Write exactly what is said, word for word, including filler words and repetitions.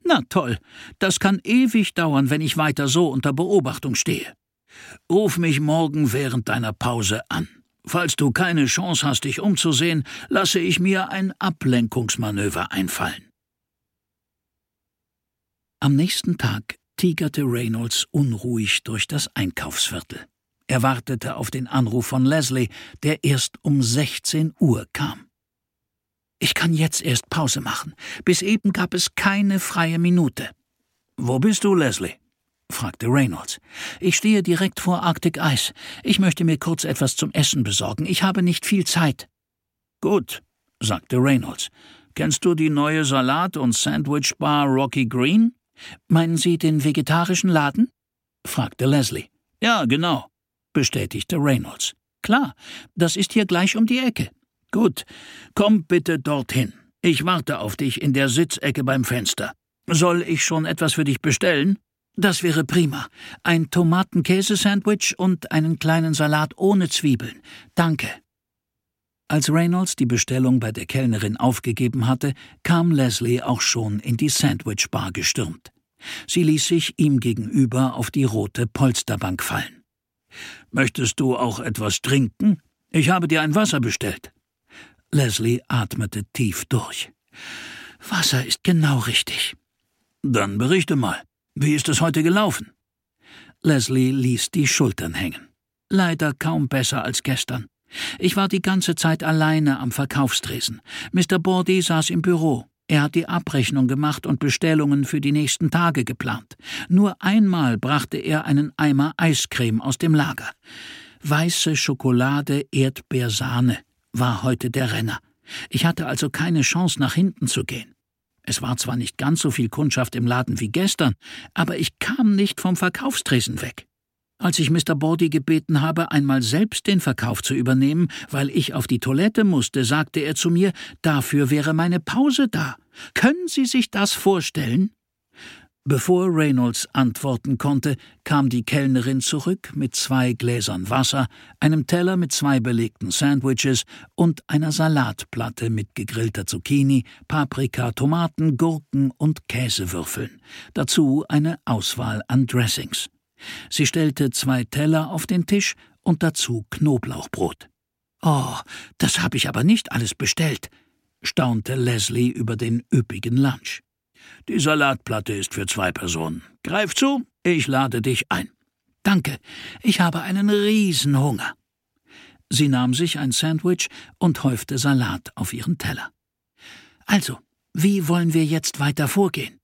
Na toll, das kann ewig dauern, wenn ich weiter so unter Beobachtung stehe. Ruf mich morgen während deiner Pause an. Falls du keine Chance hast, dich umzusehen, lasse ich mir ein Ablenkungsmanöver einfallen. Am nächsten Tag tigerte Reynolds unruhig durch das Einkaufsviertel. Er wartete auf den Anruf von Leslie, der erst um sechzehn Uhr kam. »Ich kann jetzt erst Pause machen. Bis eben gab es keine freie Minute.« »Wo bist du, Leslie?« fragte Reynolds. »Ich stehe direkt vor Arctic Ice. Ich möchte mir kurz etwas zum Essen besorgen. Ich habe nicht viel Zeit.« »Gut«, sagte Reynolds. »Kennst du die neue Salat- und Sandwich-Bar Rocky Green?« »Meinen Sie den vegetarischen Laden?« fragte Leslie. »Ja, genau«, bestätigte Reynolds. »Klar, das ist hier gleich um die Ecke.« »Gut, komm bitte dorthin. Ich warte auf dich in der Sitzecke beim Fenster. Soll ich schon etwas für dich bestellen?« »Das wäre prima. Ein Tomaten-Käse-Sandwich und einen kleinen Salat ohne Zwiebeln. Danke.« Als Reynolds die Bestellung bei der Kellnerin aufgegeben hatte, kam Leslie auch schon in die Sandwich-Bar gestürmt. Sie ließ sich ihm gegenüber auf die rote Polsterbank fallen. »Möchtest du auch etwas trinken? Ich habe dir ein Wasser bestellt.« Leslie atmete tief durch. »Wasser ist genau richtig.« »Dann berichte mal. Wie ist es heute gelaufen?« Leslie ließ die Schultern hängen. »Leider kaum besser als gestern. Ich war die ganze Zeit alleine am Verkaufstresen. Mister Bordy saß im Büro. Er hat die Abrechnung gemacht und Bestellungen für die nächsten Tage geplant. Nur einmal brachte er einen Eimer Eiscreme aus dem Lager. Weiße Schokolade, Erdbeersahne war heute der Renner. Ich hatte also keine Chance, nach hinten zu gehen. Es war zwar nicht ganz so viel Kundschaft im Laden wie gestern, aber ich kam nicht vom Verkaufstresen weg. Als ich Mister Bordy gebeten habe, einmal selbst den Verkauf zu übernehmen, weil ich auf die Toilette musste, sagte er zu mir, dafür wäre meine Pause da. Können Sie sich das vorstellen? Bevor Reynolds antworten konnte, kam die Kellnerin zurück mit zwei Gläsern Wasser, einem Teller mit zwei belegten Sandwiches und einer Salatplatte mit gegrillter Zucchini, Paprika, Tomaten, Gurken und Käsewürfeln. Dazu eine Auswahl an Dressings. Sie stellte zwei Teller auf den Tisch und dazu Knoblauchbrot. »Oh, das habe ich aber nicht alles bestellt«, staunte Leslie über den üppigen Lunch. »Die Salatplatte ist für zwei Personen. Greif zu, ich lade dich ein.« »Danke, ich habe einen Riesenhunger.« Sie nahm sich ein Sandwich und häufte Salat auf ihren Teller. »Also, wie wollen wir jetzt weiter vorgehen?«